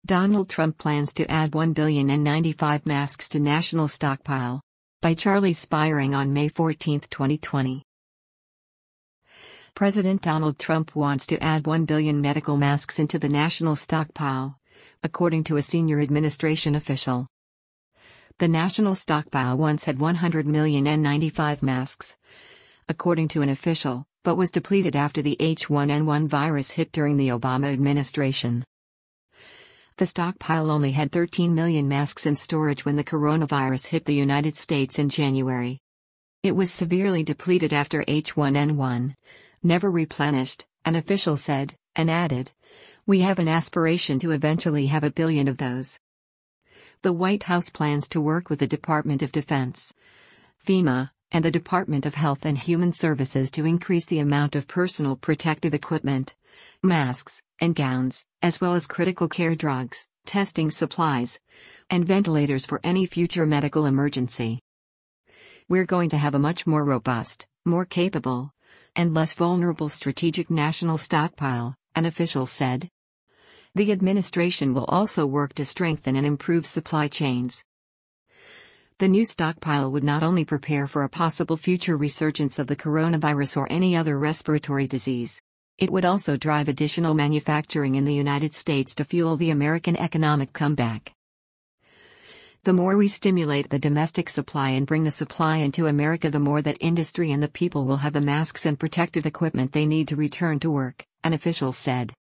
Donald Trump plans to add 1,095 masks to national stockpile. By Charlie Spiring on May 14, 2020. President Donald Trump wants to add 1 billion medical masks into the national stockpile, according to a senior administration official. The national stockpile once had 100 million N95 masks, according to an official, but was depleted after the H1N1 virus hit during the Obama administration. The stockpile only had 13 million masks in storage when the coronavirus hit the United States in January. It was severely depleted after H1N1, never replenished, an official said, and added, "We have an aspiration to eventually have 1 billion of those." The White House plans to work with the Department of Defense, FEMA, and the Department of Health and Human Services to increase the amount of personal protective equipment, masks, and gowns, as well as critical care drugs, testing supplies, and ventilators for any future medical emergency. "We're going to have a much more robust, more capable, and less vulnerable strategic national stockpile," an official said. The administration will also work to strengthen and improve supply chains. The new stockpile would not only prepare for a possible future resurgence of the coronavirus or any other respiratory disease, it would also drive additional manufacturing in the United States to fuel the American economic comeback. The more we stimulate the domestic supply and bring the supply into America, the more that industry and the people will have the masks and protective equipment they need to return to work, an official said.